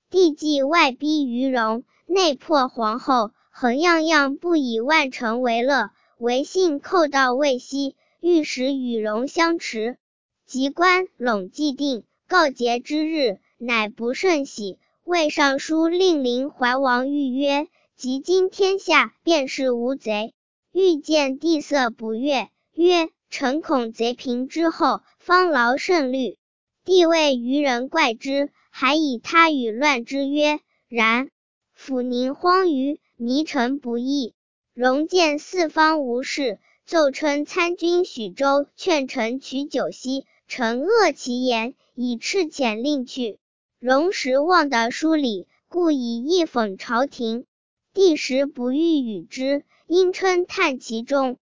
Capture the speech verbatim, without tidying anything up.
帝既外逼于戎，内破皇后，恒样样不以万乘为乐，唯信寇盗未息，欲使与戎相持。及官陇既定，告捷之日，乃不胜喜，谓尚书令临怀王谕曰：及今天下便是无贼。欲见帝色不悦，曰：臣恐贼平之后，方劳甚虑。帝谓余人怪之，还以他语乱之曰：然。府宁荒芜，迷臣不义。戎见四方无事，奏称参军许州，劝臣取九锡。臣恶其言，以赤遣令去。戎时望得书礼，故以义讽朝廷。帝时不欲与之，因称叹其中。